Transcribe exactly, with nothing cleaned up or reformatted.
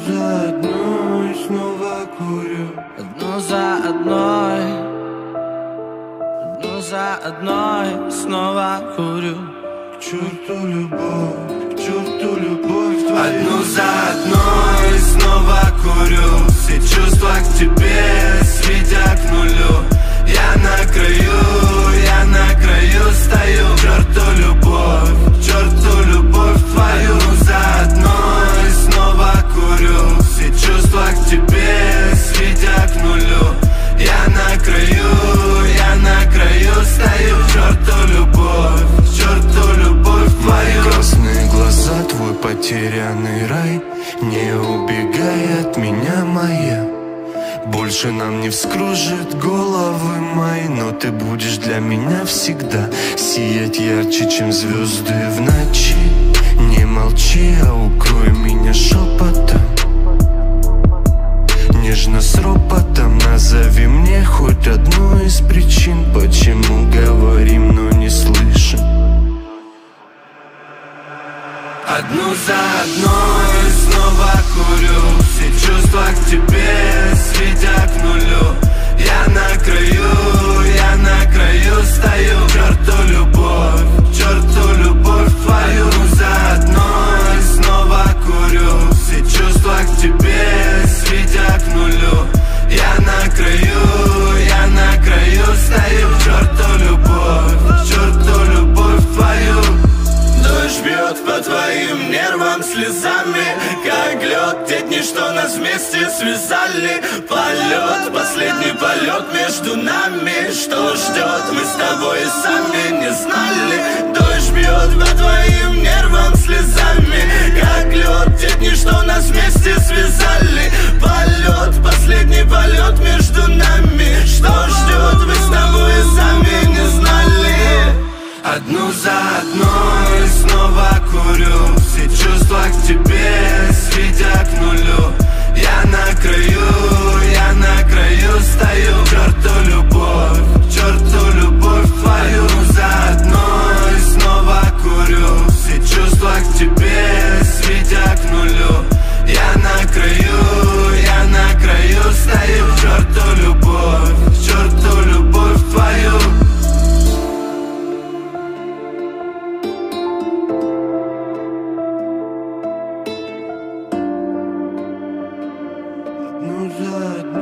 за одной снова курю. Одну за одной, одну за одной снова курю. К черту любовь, к черту любовь твою. Одну за одной снова курю. Все чувства к тебе сведя к нулю. Я на краю, я на краю стою. К черту любовь, к черту любовь твою. За одной снова курю. Все чувства к тебе сведя к нулю. Я на краю, я на краю стою. К черту любовь, к черту любовь твою. Красные глаза, твой потерянный рай. Не убегай от меня, моя. Больше нам не вскружит головы мои, но ты будешь для меня всегда сиять ярче, чем звезды в ночи. Не молчи, а укрой меня шепотом, нежно с ропотом. Назови мне хоть одну из причин, почему говорим, но не слышим. Одну за одной снова курю. Все чувства к тебе сведя к нулю. Я на краю, я на краю стою. К черту любовь, к черту любовь твою. За одной снова курю. Все чувства к тебе сведя к нулю. Я на краю, я на краю стою. К черту любовь, к черту любовь твою. Дождь бьет по твоим нервам слезами, как лед, те дни, что нас вместе связали. Полет, последний полет между нами. Что ждет, мы с тобой и сами не знали. Дождь бьет по твоим нервам слезами, как лед, те дни, что нас вместе связали. Полет, последний полет между нами. Что ждет, мы с тобой и сами не знали. Одну за одной снова курю. Все чувства к тебе сведя к нулю. Я на краю, я на краю стою. К черту любовь, к черту любовь твою. За одной снова курю. Все чувства к тебе сведя к нулю. Я на краю, я на краю стою. К черту любовь, к черту любовь твою. Ну за одной